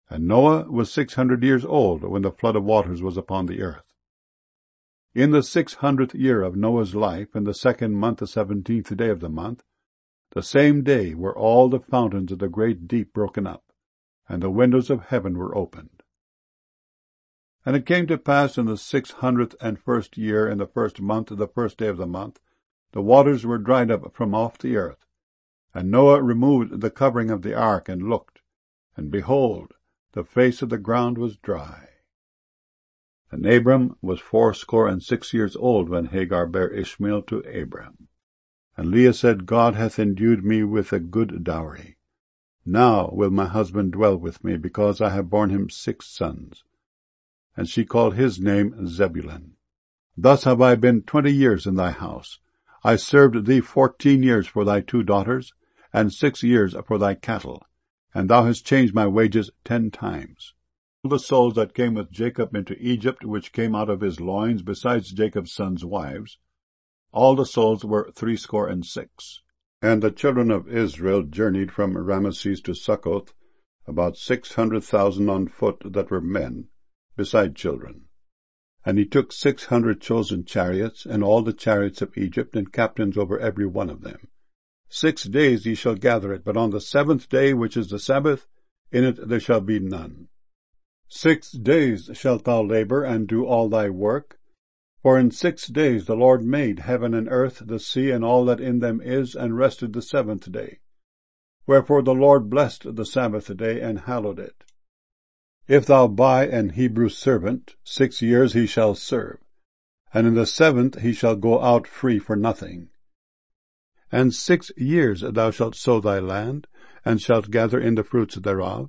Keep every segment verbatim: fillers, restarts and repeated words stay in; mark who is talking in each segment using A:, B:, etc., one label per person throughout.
A: And Noah was six hundred years old when the flood of waters was upon the earth. In the six hundredth year of Noah's life, in the second month, the seventeenth day of the month, the same day were all the fountains of the great deep broken up, and the windows of heaven were opened. And it came to pass in the six hundredth and first year, in the first month, the first day of the month, the waters were dried up from off the earth. And Noah removed the covering of the ark, and looked, and behold, the face of the ground was dry. And Abram was fourscore and six years old when Hagar bare Ishmael to Abram. And Leah said, God hath endued me with a good dowry. Now will my husband dwell with me, because I have borne him six sons. And she called his name Zebulun. Thus have I been twenty years in thy house. I served thee fourteen years for thy two daughters, and six years for thy cattle, and thou hast changed my wages ten times. All the souls that came with Jacob into Egypt, which came out of his loins, besides Jacob's sons' wives, all the souls were threescore and six. And the children of Israel journeyed from Ramesses to Succoth, about six hundred thousand on foot that were men, beside children. And he took six hundred chosen chariots, and all the chariots of Egypt, and captains over every one of them. Six days ye shall gather it, but on the seventh day, which is the Sabbath, in it there shall be none. Six days shalt thou labor, and do all thy work. For in six days the Lord made heaven and earth, the sea, and all that in them is, and rested the seventh day. Wherefore the Lord blessed the Sabbath day, and hallowed it. If thou buy an Hebrew servant, six years he shall serve, and in the seventh he shall go out free for nothing. And six years thou shalt sow thy land, and shalt gather in the fruits thereof.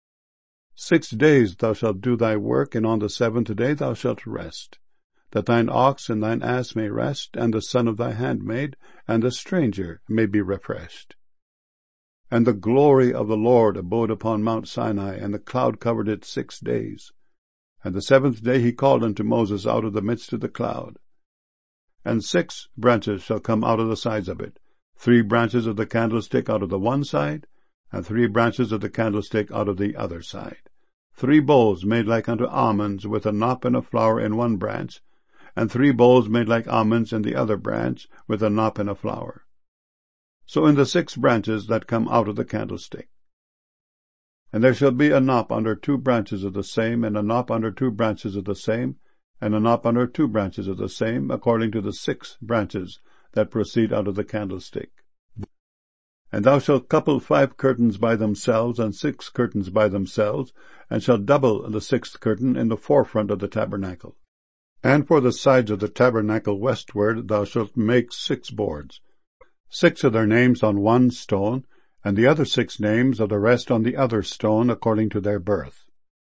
A: Six days thou shalt do thy work, and on the seventh day thou shalt rest, that thine ox and thine ass may rest, and the son of thy handmaid, and the stranger may be refreshed. And the glory of the Lord abode upon Mount Sinai, and the cloud covered it six days. And the seventh day he called unto Moses out of the midst of the cloud. And six branches shall come out of the sides of it, three branches of the candlestick out of the one side, and three branches of the candlestick out of the other side. Three bowls made like unto almonds, with a knop and a flower in one branch, and three bowls made like almonds in the other branch, with a knop and a flower. So in the six branches that come out of the candlestick. And there shall be a knop under two branches of the same, and a knop under two branches of the same, and a knop under two branches of the same, according to the six branches that proceed out of the candlestick. And thou shalt couple five curtains by themselves, and six curtains by themselves, and shalt double the sixth curtain in the forefront of the tabernacle. And for the sides of the tabernacle westward thou shalt make six boards, six of their names on one stone, and the other six names of the rest on the other stone, according to their birth.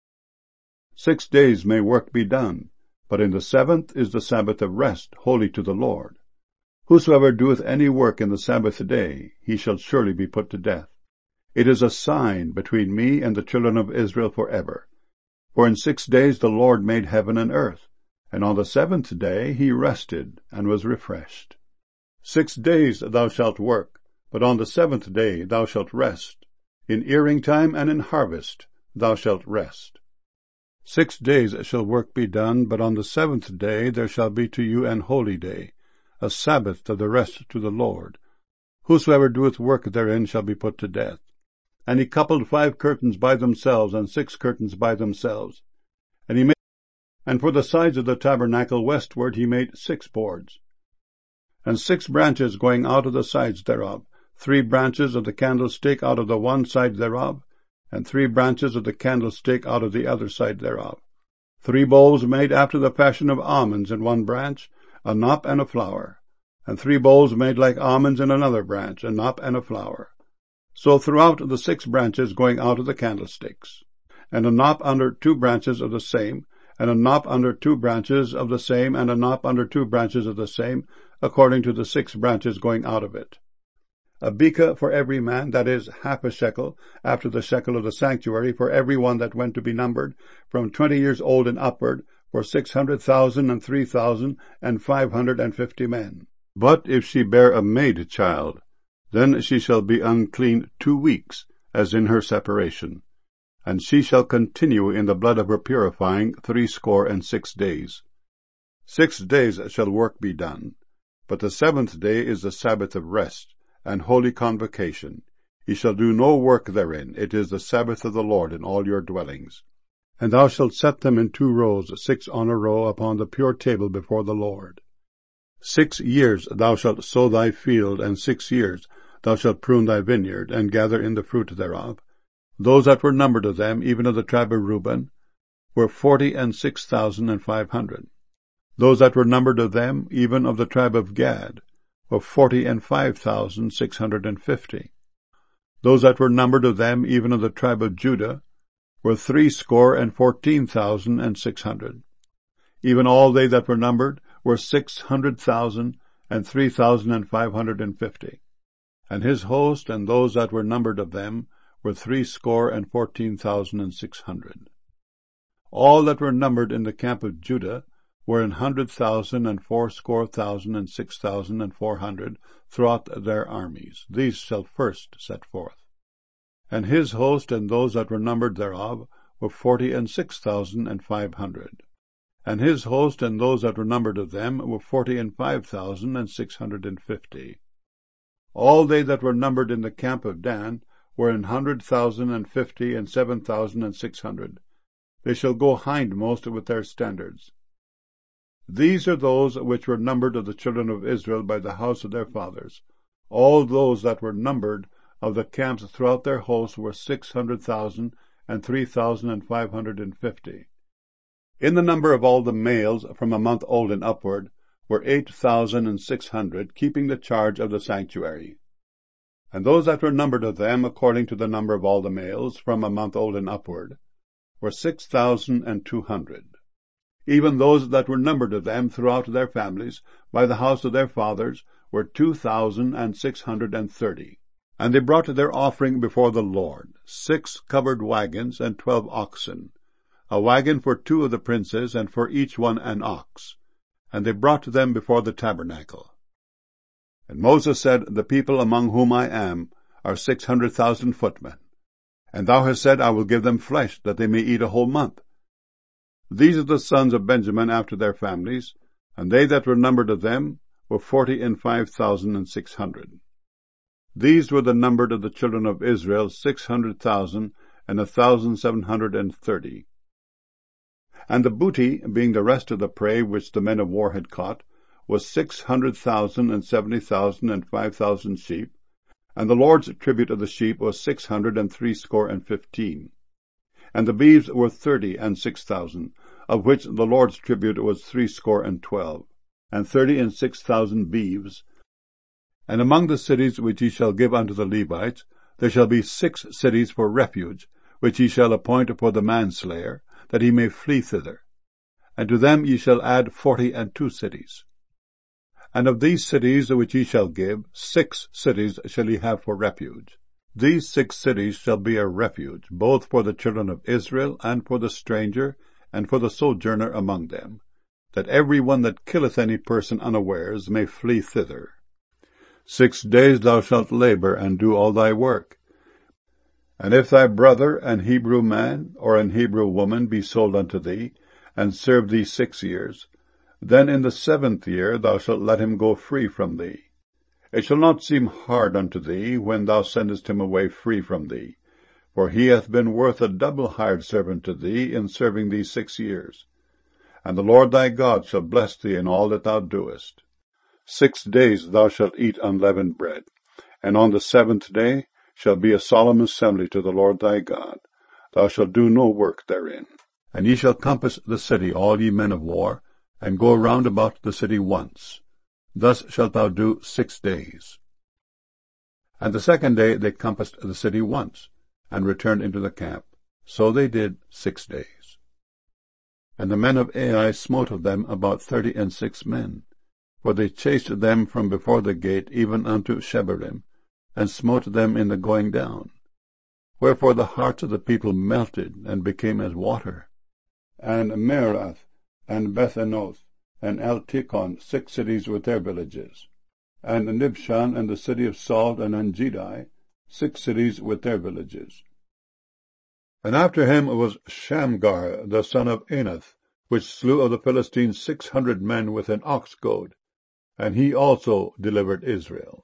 A: Six days may work be done, but in the seventh is the Sabbath of rest, holy to the Lord. Whosoever doeth any work in the Sabbath day, he shall surely be put to death. It is a sign between me and the children of Israel forever. For in six days the Lord made heaven and earth, and on the seventh day he rested, and was refreshed. Six days thou shalt work, but on the seventh day thou shalt rest. In earing time and in harvest thou shalt rest. Six days shall work be done, but on the seventh day there shall be to you an holy day, a Sabbath of the rest to the Lord. Whosoever doeth work therein shall be put to death. And he coupled five curtains by themselves, and six curtains by themselves. And he made, and for the sides of the tabernacle westward he made six boards, and six branches going out of the sides thereof, three branches of the candlestick out of the one side thereof, and three branches of the candlestick out of the other side thereof. Three bowls made after the fashion of almonds in one branch, a knop and a flower, and three bowls made like almonds in another branch, a knop and a flower. So throughout the six branches going out of the candlesticks, and a knop under two branches of the same, and a knop under two branches of the same, and a knop under two branches of the same, according to the six branches going out of it. A beka for every man, that is, half a shekel, after the shekel of the sanctuary, for every one that went to be numbered, from twenty years old and upward, for six hundred thousand and three thousand and five hundred and fifty men. But if she bear a maid child, then she shall be unclean two weeks, as in her separation. And she shall continue in the blood of her purifying threescore and six days. Six days shall work be done, but the seventh day is the Sabbath of rest, and holy convocation. Ye shall do no work therein. It is the Sabbath of the Lord in all your dwellings. And thou shalt set them in two rows, six on a row, upon the pure table before the Lord. Six years thou shalt sow thy field, and six years thou shalt prune thy vineyard, and gather in the fruit thereof. Those that were numbered of them, even of the tribe of Reuben, were forty and six thousand and five hundred. Those that were numbered of them, even of the tribe of Gad, were forty and five thousand six hundred and fifty. Those that were numbered of them, even of the tribe of Judah, were threescore and fourteen thousand and six hundred. Even all they that were numbered were six hundred thousand and three thousand and five hundred and fifty. And his host and those that were numbered of them were threescore and fourteen thousand and six hundred. All that were numbered in the camp of Judah were an hundred thousand and fourscore thousand and six thousand and four hundred throughout their armies. These shall first set forth. And his host and those that were numbered thereof were forty and six thousand and five hundred. And his host and those that were numbered of them were forty and five thousand and six hundred and fifty. All they that were numbered in the camp of Dan were an hundred thousand and fifty and seven thousand and six hundred. They shall go hindmost with their standards. These are those which were numbered of the children of Israel by the house of their fathers. All those that were numbered of the camps throughout their hosts were six hundred thousand and three thousand and five hundred and fifty. In the number of all the males from a month old and upward were eight thousand and six hundred, keeping the charge of the sanctuary. And those that were numbered of them, according to the number of all the males from a month old and upward, were six thousand and two hundred. Even those that were numbered of them throughout their families, by the house of their fathers, were two thousand and six hundred and thirty. And they brought their offering before the Lord, six covered wagons and twelve oxen, a wagon for two of the princes, and for each one an ox. And they brought them before the tabernacle. And Moses said, The people among whom I am are six hundred thousand footmen. And thou hast said, I will give them flesh, that they may eat a whole month. These are the sons of Benjamin after their families, and they that were numbered of them were forty and five thousand and six hundred. These were the numbered of the children of Israel, six hundred thousand and a thousand seven hundred and thirty. And the booty, being the rest of the prey which the men of war had caught, was six hundred thousand and seventy thousand and five thousand sheep, and the Lord's tribute of the sheep was six hundred and threescore and fifteen. And the beeves were thirty and six thousand, of which the Lord's tribute was threescore and twelve, and thirty and six thousand beeves. And among the cities which ye shall give unto the Levites, there shall be six cities for refuge, which ye shall appoint for the manslayer, that he may flee thither. And to them ye shall add forty and two cities. And of these cities which ye shall give, six cities shall ye have for refuge. These six cities shall be a refuge, both for the children of Israel, and for the stranger, and for the sojourner among them, that every one that killeth any person unawares may flee thither. Six days thou shalt labor, and do all thy work. And if thy brother, an Hebrew man, or an Hebrew woman, be sold unto thee, and serve thee six years, then in the seventh year thou shalt let him go free from thee. It shall not seem hard unto thee, when thou sendest him away free from thee, for he hath been worth a double hired servant to thee in serving thee six years. And the Lord thy God shall bless thee in all that thou doest. Six days thou shalt eat unleavened bread, and on the seventh day shall be a solemn assembly to the Lord thy God. Thou shalt do no work therein. And ye shall compass the city, all ye men of war, and go round about the city once. Thus shalt thou do six days. And the second day they compassed the city once, and returned into the camp. So they did six days. And the men of Ai smote of them about thirty and six men, for they chased them from before the gate even unto Shebarim, and smote them in the going down. Wherefore the hearts of the people melted, and became as water. And Meerath, and Bethanoth, and Eltikon, six cities with their villages. And Nibshan, and the city of Salt, and Engedi, six cities with their villages. And after him was Shamgar the son of Anath, which slew of the Philistines six hundred men with an ox goad, and he also delivered Israel.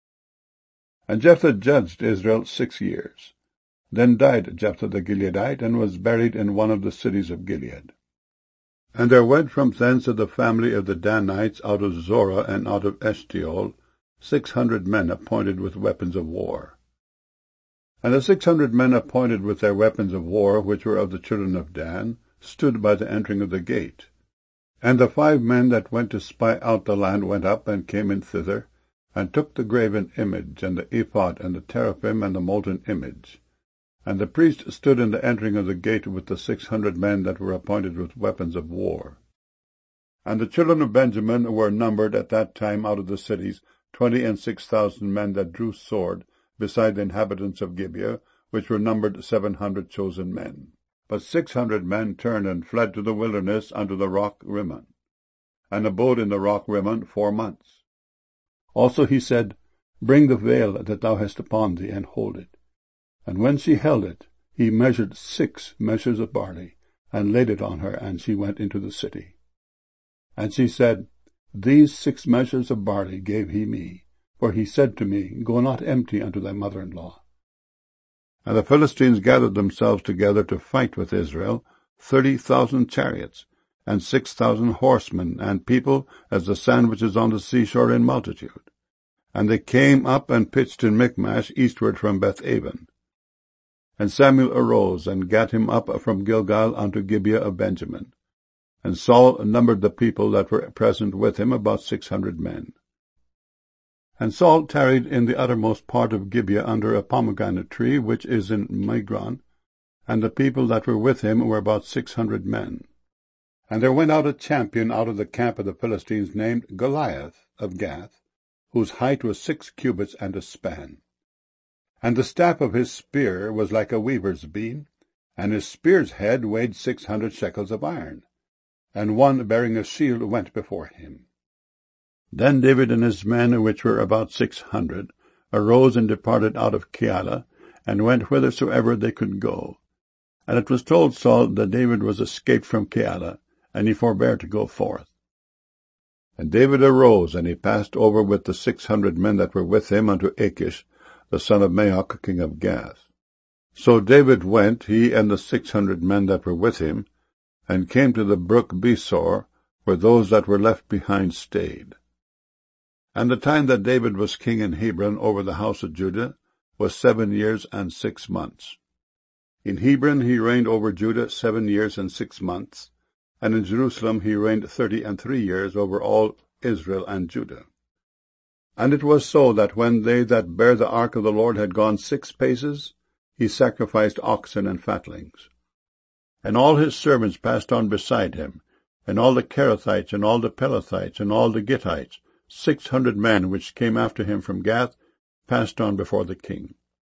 A: And Jephthah judged Israel six years. Then died Jephthah the Gileadite, and was buried in one of the cities of Gilead. And there went from thence of the family of the Danites out of Zorah and out of Eshtaol six hundred men appointed with weapons of war. And the six hundred men appointed with their weapons of war, which were of the children of Dan, stood by the entering of the gate. And the five men that went to spy out the land went up and came in thither, and took the graven image, and the ephod, and the teraphim, and the molten image. And the priest stood in the entering of the gate with the six hundred men that were appointed with weapons of war. And the children of Benjamin were numbered at that time out of the cities twenty and six thousand men that drew sword, beside the inhabitants of Gibeah, which were numbered seven hundred chosen men. But six hundred men turned and fled to the wilderness unto the rock Rimmon, and abode in the rock Rimmon four months. Also he said, Bring the veil that thou hast upon thee, and hold it. And when she held it, he measured six measures of barley, and laid it on her, and she went into the city. And she said, These six measures of barley gave he me, for he said to me, Go not empty unto thy mother-in-law. And the Philistines gathered themselves together to fight with Israel, thirty thousand chariots, and six thousand horsemen, and people as the sand which is on the seashore in multitude. And they came up and pitched in Michmash eastward from Beth-aven. And Samuel arose, and gat him up from Gilgal unto Gibeah of Benjamin. And Saul numbered the people that were present with him, about six hundred men. And Saul tarried in the uttermost part of Gibeah under a pomegranate tree, which is in Migron, and the people that were with him were about six hundred men. And there went out a champion out of the camp of the Philistines, named Goliath of Gath, whose height was six cubits and a span. And the staff of his spear was like a weaver's beam, and his spear's head weighed six hundred shekels of iron. And one bearing a shield went before him. Then David and his men, which were about six hundred, arose and departed out of Keilah, and went whithersoever they could go. And it was told Saul that David was escaped from Keilah, and he forbare to go forth. And David arose, and he passed over with the six hundred men that were with him unto Achish, the son of Maoch, king of Gath. So David went, he and the six hundred men that were with him, and came to the brook Besor, where those that were left behind stayed. And the time that David was king in Hebron over the house of Judah was seven years and six months. In Hebron he reigned over Judah seven years and six months, and in Jerusalem he reigned thirty and three years over all Israel and Judah. And it was so that when they that bare the ark of the Lord had gone six paces, he sacrificed oxen and fatlings. And all his servants passed on beside him, and all the Kerethites, and all the Pelethites, and all the Gittites, six hundred men which came after him from Gath, passed on before the king.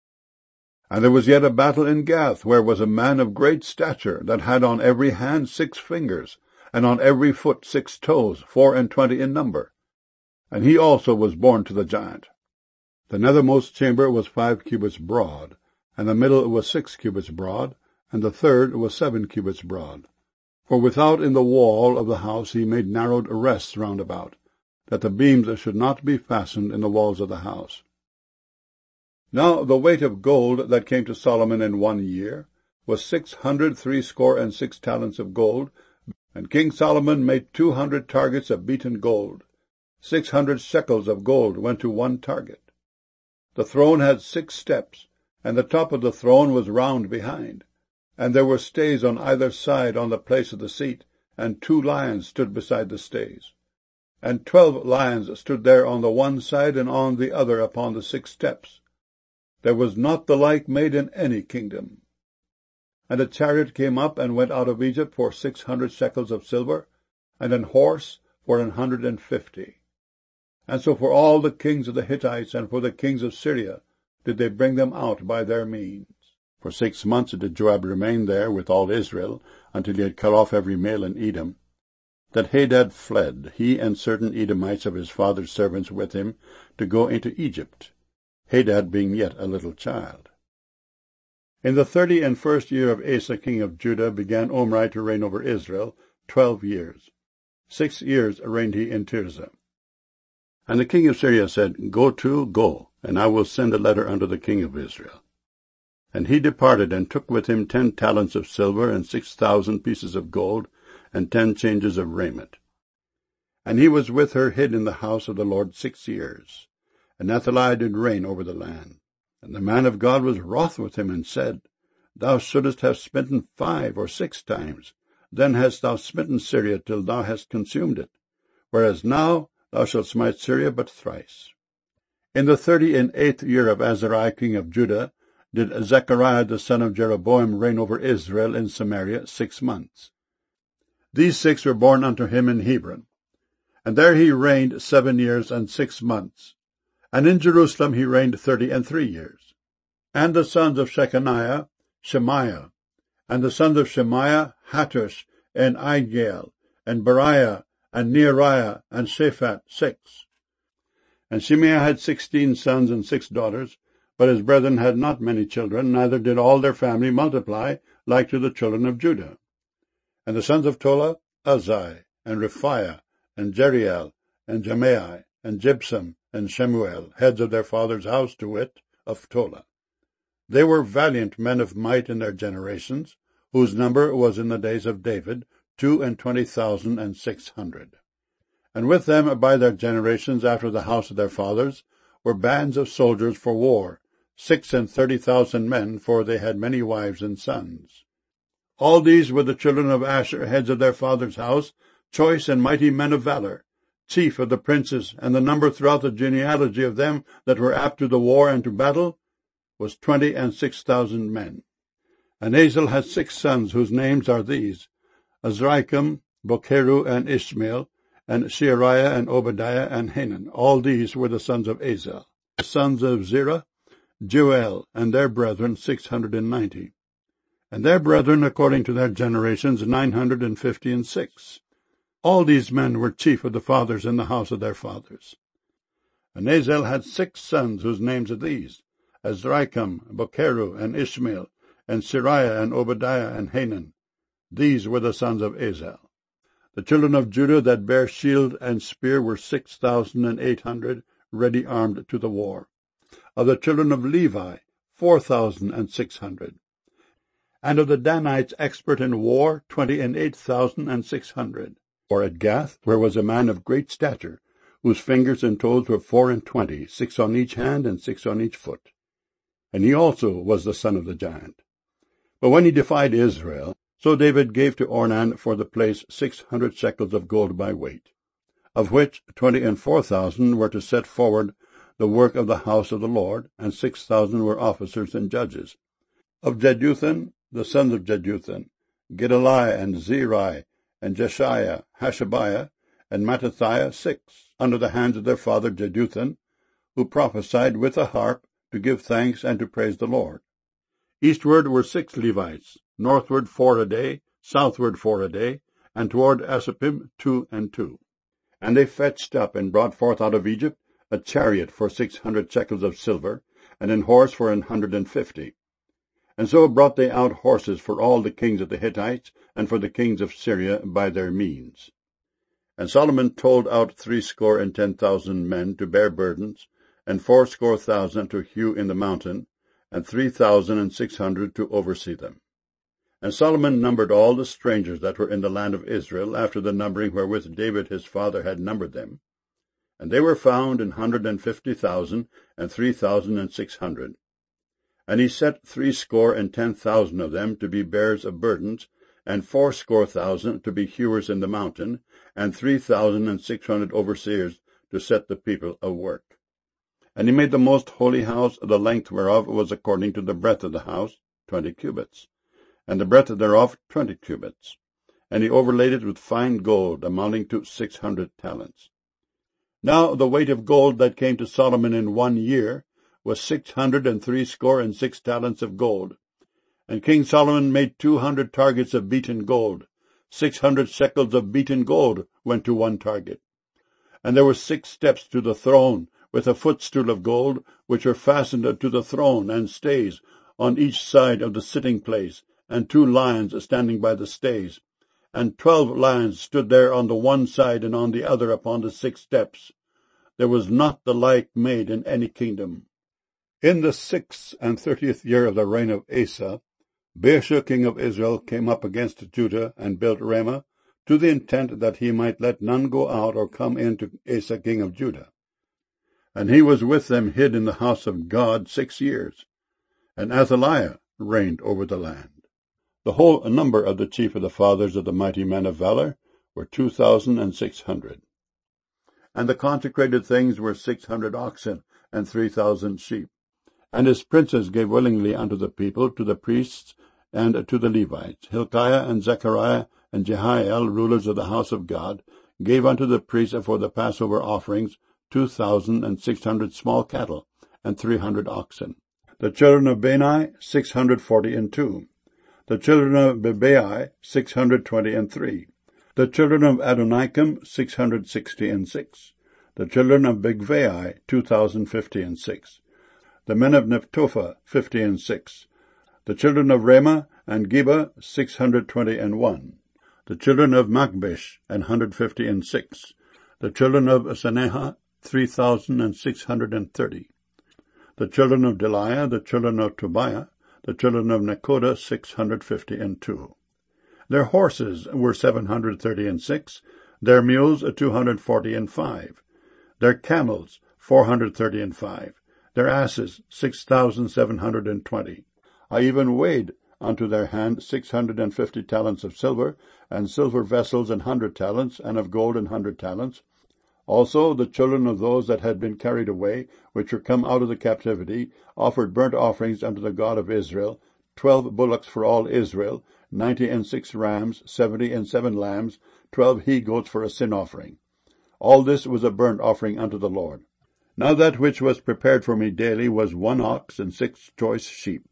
A: And there was yet a battle in Gath, where was a man of great stature, that had on every hand six fingers, and on every foot six toes, four and twenty in number. And he also was born to the giant. The nethermost chamber was five cubits broad, and the middle was six cubits broad, and the third was seven cubits broad. For without in the wall of the house he made narrowed rests round about, that the beams should not be fastened in the walls of the house. Now the weight of gold that came to Solomon in one year was six hundred threescore and six talents of gold, and King Solomon made two hundred targets of beaten gold. Six hundred shekels of gold went to one target. The throne had six steps, and the top of the throne was round behind. And there were stays on either side on the place of the seat, and two lions stood beside the stays. And twelve lions stood there on the one side and on the other upon the six steps. There was not the like made in any kingdom. And a chariot came up and went out of Egypt for six hundred shekels of silver, and an horse for an hundred and fifty. And so for all the kings of the Hittites and for the kings of Syria did they bring them out by their means. For six months did Joab remain there with all Israel, until he had cut off every male in Edom. That Hadad fled, he and certain Edomites of his father's servants with him, to go into Egypt, Hadad being yet a little child. In the thirty and first year of Asa king of Judah began Omri to reign over Israel twelve years. Six years reigned he in Tirzah. And the king of Syria said, Go to, go, and I will send a letter unto the king of Israel. And he departed, and took with him ten talents of silver, and six thousand pieces of gold, and ten changes of raiment. And he was with her hid in the house of the Lord six years. And Athaliah did reign over the land. And the man of God was wroth with him, and said, Thou shouldest have smitten five or six times. Then hast thou smitten Syria till thou hast consumed it. Whereas now thou shalt smite Syria but thrice. In the thirty and eighth year of Azariah king of Judah did Zechariah the son of Jeroboam reign over Israel in Samaria six months. These six were born unto him in Hebron. And there he reigned seven years and six months. And in Jerusalem he reigned thirty and three years. And the sons of Shechaniah, Shemaiah. And the sons of Shemaiah, Hattush, and Igal, and Bariah, and Neariah, and Shaphat, six. And Shemaiah had sixteen sons and six daughters, but his brethren had not many children, neither did all their family multiply, like to the children of Judah. And the sons of Tola, Uzai, and Rephaiah, and Jeriel, and Jemai, and Jibsam, and Shemuel, heads of their father's house, to wit, of Tola. They were valiant men of might in their generations, whose number was in the days of David two and twenty thousand and six hundred. And with them by their generations after the house of their fathers were bands of soldiers for war, six and thirty thousand men, for they had many wives and sons. All these were the children of Asher, heads of their father's house, choice and mighty men of valor, chief of the princes, and the number throughout the genealogy of them that were apt to the war and to battle was twenty and six thousand men. And Hazael had six sons, whose names are these, Azrikam, Bokeru, and Ishmael, and Sheariah, and Obadiah, and Hanan. All these were the sons of Hazael. The sons of Zerah, Jeuel, and their brethren, six hundred and ninety. And their brethren, according to their generations, nine hundred and fifty and six. All these men were chief of the fathers in the house of their fathers. And Hazael had six sons, whose names are these, Azrikam, Bokeru, and Ishmael, and Siriah, and Obadiah, and Hanan. These were the sons of Hazael. The children of Judah that bare shield and spear were six thousand and eight hundred, ready armed to the war. Of the children of Levi, four thousand and six hundred. And of the Danites expert in war, twenty and eight thousand and six hundred. For at Gath, where was a man of great stature, whose fingers and toes were four and twenty, six on each hand and six on each foot. And he also was the son of the giant. But when he defied Israel, so David gave to Ornan for the place six hundred shekels of gold by weight, of which twenty and four thousand were to set forward the work of the house of the Lord, and six thousand were officers and judges. Of Jeduthun, the sons of Jeduthun, Gedaliah and Zeri, and Jeshiah, Hashabiah, and Mattathiah, six, under the hands of their father Jeduthun, who prophesied with a harp to give thanks and to praise the Lord. Eastward were six Levites, northward four a day, southward four a day, and toward Asapim two and two. And they fetched up and brought forth out of Egypt a chariot for six hundred shekels of silver, and an horse for an hundred and fifty. And so brought they out horses for all the kings of the Hittites, and for the kings of Syria by their means. And Solomon told out threescore and ten thousand men to bear burdens, and fourscore thousand to hew in the mountain, and three thousand and six hundred to oversee them. And Solomon numbered all the strangers that were in the land of Israel, after the numbering wherewith David his father had numbered them. And they were found an hundred and fifty thousand, and three thousand and six hundred. And he set threescore and ten thousand of them to be bearers of burdens, and fourscore thousand to be hewers in the mountain, and three thousand and six hundred overseers to set the people of work. And he made the most holy house, the length whereof was according to the breadth of the house, twenty cubits, and the breadth thereof twenty cubits. And he overlaid it with fine gold, amounting to six hundred talents. Now the weight of gold that came to Solomon in one year was six hundred and threescore and six talents of gold. And King Solomon made two hundred targets of beaten gold. Six hundred shekels of beaten gold went to one target. And there were six steps to the throne, with a footstool of gold, which were fastened to the throne, and stays.
B: on each side of the sitting place, and two lions standing by the stays. And twelve lions stood there on the one side and on the other upon the six steps. There was not the like made in any kingdom. In the sixth and thirtieth year of the reign of Asa, Baasha king of Israel came up against Judah and built Ramah, to the intent that he might let none go out or come in to Asa king of Judah. And he was with them hid in the house of God six years. And Athaliah reigned over the land. The whole number of the chief of the fathers of the mighty men of valor were two thousand and six hundred. And the consecrated things were six hundred oxen and three thousand sheep. And his princes gave willingly unto the people, to the priests, and to the Levites. Hilkiah and Zechariah and Jehiel, rulers of the house of God, gave unto the priests for the Passover offerings two thousand and six hundred small cattle, and three hundred oxen. The children of Bani, six hundred forty and two. The children of Bebai, six hundred twenty and three. The children of Adonikam, six hundred sixty and six. The children of Bigvai, two thousand fifty and six. The men of Neptophah, fifty and six. The children of Ramah and Geba, six hundred twenty and one. The children of Machbesh, an hundred fifty and six. The children of Seneha, three thousand and six hundred and thirty. The children of Deliah, the children of Tobiah, the children of Nekoda, six hundred fifty and two. Their horses were seven hundred thirty and six, their mules two hundred forty and five, their camels four hundred thirty and five, their asses six thousand seven hundred and twenty. I even weighed unto their hand six hundred and fifty talents of silver, and silver vessels an hundred talents, and of gold an hundred talents. Also the children of those that had been carried away, which were come out of the captivity, offered burnt offerings unto the God of Israel, twelve bullocks for all Israel, ninety and six rams, seventy and seven lambs, twelve he-goats for a sin offering. All this was a burnt offering unto the Lord. Now that which was prepared for me daily was one ox and six choice sheep.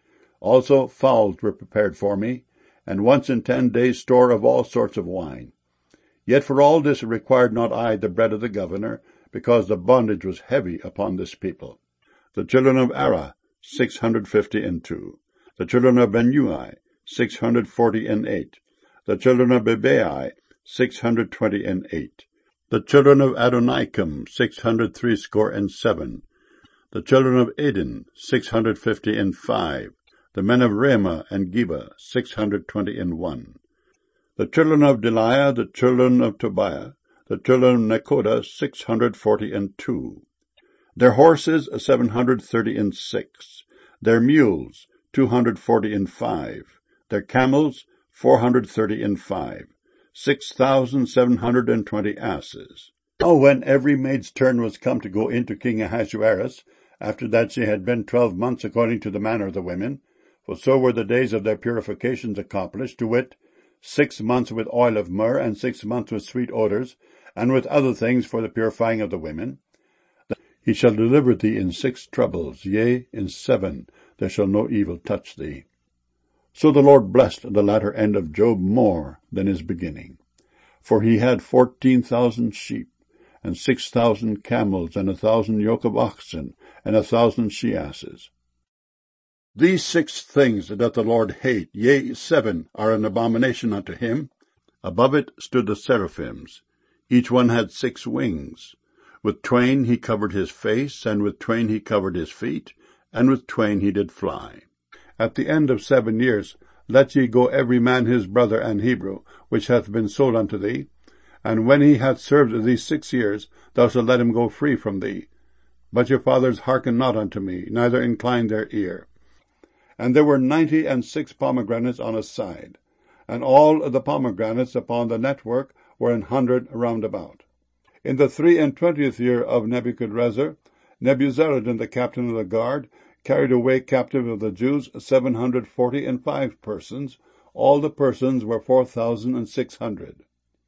B: Also fowls were prepared for me, and once in ten days store of all sorts of wine. Yet for all this required not I the bread of the governor, because the bondage was heavy upon this people. The children of Arah, six hundred fifty and two. The children of Benui, six hundred forty and eight. The children of Bebai, six hundred twenty and eight. The children of Adonikam, six hundred threescore and seven. The children of Eden, six hundred fifty and five. The men of Ramah and Geba, six hundred twenty and one. The children of Deliah, the children of Tobiah, the children of Nekoda, six hundred forty and two. Their horses, seven hundred thirty and six. Their mules, two hundred forty and five. Their camels, four hundred thirty and five. Six thousand seven hundred and twenty asses. Now when every maid's turn was come to go into King Ahasuerus, after that she had been twelve months according to the manner of the women, for so were the days of their purifications accomplished, to wit, six months with oil of myrrh, and six months with sweet odors, and with other things for the purifying of the women. He shall deliver thee in six troubles, yea, in seven there shall no evil touch thee. So the Lord blessed the latter end of Job more than his beginning. For he had fourteen thousand sheep, and six thousand camels, and a thousand yoke of oxen, and a thousand she-asses. These six things doth the Lord hate, yea, seven are an abomination unto him. Above it stood the seraphims. Each one had six wings. With twain he covered his face, and with twain he covered his feet, and with twain he did fly. At the end of seven years let ye go every man his brother and Hebrew, which hath been sold unto thee. And when he hath served thee six years, thou shalt let him go free from thee. But your fathers hearkened not unto me, neither inclined their ear. And there were ninety and six pomegranates on a side, and all the pomegranates upon the network were an hundred round about. In the three and twentieth year of Nebuchadrezzar, Nebuzaradan the captain of the guard carried away captive of the Jews seven hundred forty and five persons. All the persons were four thousand and six hundred.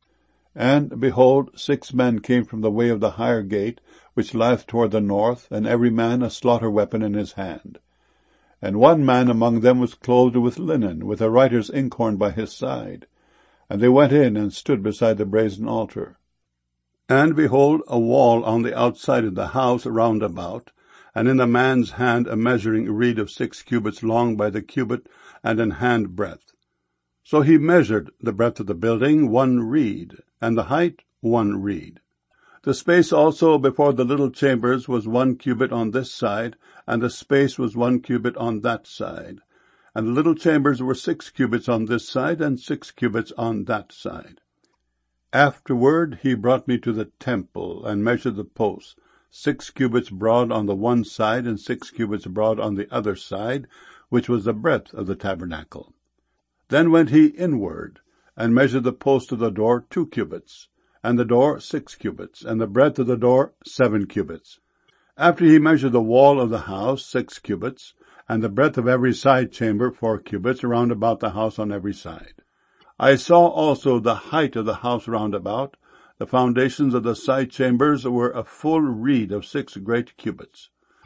B: And, behold, six men came from the way of the higher gate, which lieth toward the north, and every man a slaughter weapon in his hand. And one man among them was clothed with linen, with a writer's inkhorn by his side. And they went in and stood beside the brazen altar. And behold, a wall on the outside of the house round about, and in the man's hand a measuring reed of six cubits long by the cubit, and an hand breadth. So he measured the breadth of the building one reed, and the height one reed. The space also before the little chambers was one cubit on this side, and the space was one cubit on that side. And the little chambers were six cubits on this side, and six cubits on that side. Afterward he brought me to the temple, and measured the posts, six cubits broad on the one side, and six cubits broad on the other side, which was the breadth of the tabernacle. Then went he inward, and measured the post of the door two cubits, and the door six cubits, and the breadth of the door seven cubits. After he measured the wall of the house six cubits, and the breadth of every side chamber four cubits, round about the house on every side. I saw also the height of the house round about. The foundations of the side chambers were a full reed of six great cubits.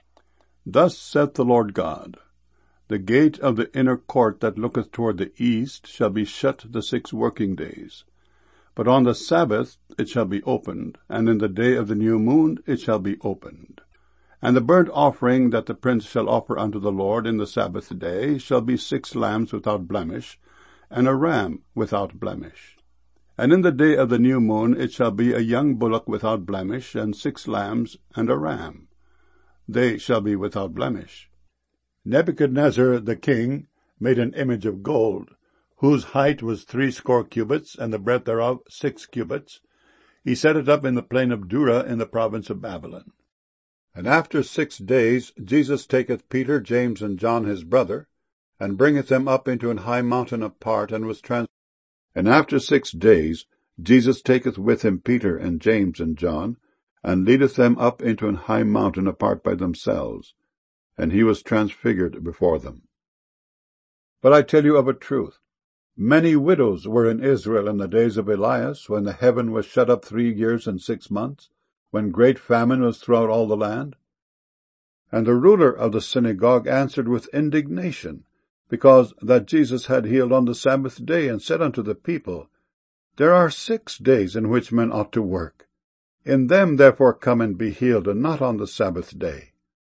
B: Thus saith the Lord God, The gate of the inner court that looketh toward the east shall be shut the six working days. But on the Sabbath it shall be opened, and in the day of the new moon it shall be opened. And the burnt offering that the prince shall offer unto the Lord in the Sabbath day shall be six lambs without blemish, and a ram without blemish. And in the day of the new moon it shall be a young bullock without blemish, and six lambs, and a ram. They shall be without blemish. Nebuchadnezzar the king made an image of gold, whose height was threescore cubits, and the breadth thereof six cubits. He set it up in the plain of Dura in the province of Babylon. And after six days Jesus taketh Peter, James, and John his brother, and bringeth them up into an high mountain apart, and was trans. And after six days Jesus taketh with him Peter, and James, and John, and leadeth them up into an high mountain apart by themselves, and he was transfigured before them. But I tell you of a truth, many widows were in Israel in the days of Elias, when the heaven was shut up three years and six months, when great famine was throughout all the land. And the ruler of the synagogue answered with indignation, because that Jesus had healed on the Sabbath day, and said unto the people, There are six days in which men ought to work. In them therefore come and be healed, and not on the Sabbath day.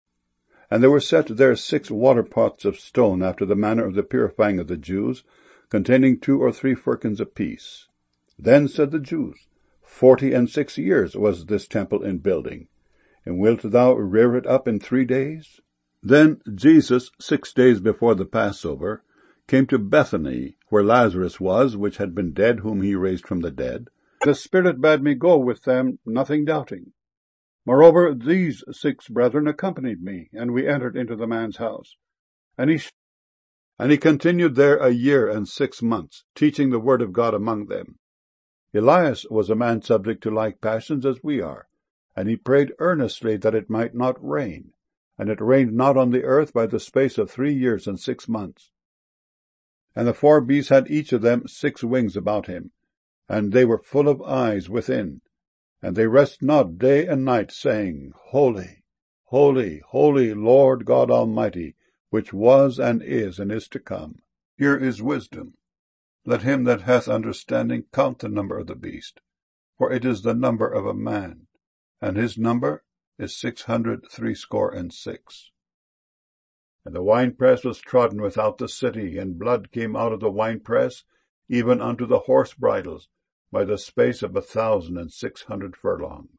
B: And there were set there six water pots of stone, after the manner of the purifying of the Jews, containing two or three firkins apiece. Then said the Jews, Forty and six years was this temple in building, and wilt thou rear it up in three days? Then Jesus, six days before the Passover, came to Bethany, where Lazarus was, which had been dead, whom he raised from the dead. The Spirit bade me go with them, nothing doubting. Moreover, these six brethren accompanied me, and we entered into the man's house. And he, and he continued there a year and six months, teaching the word of God among them. Elias was a man subject to like passions as we are, and he prayed earnestly that it might not rain. And it rained not on the earth by the space of three years and six months. And the four beasts had each of them six wings about him, and they were full of eyes within. And they rest not day and night, saying, Holy, holy, holy, Lord God Almighty, which was and is and is to come. Here is wisdom. Let him that hath understanding count the number of the beast, for it is the number of a man, and his number is six hundred threescore and six. And the winepress was trodden without the city, and blood came out of the winepress, even unto the horse bridles, by the space of a thousand and six hundred furlongs.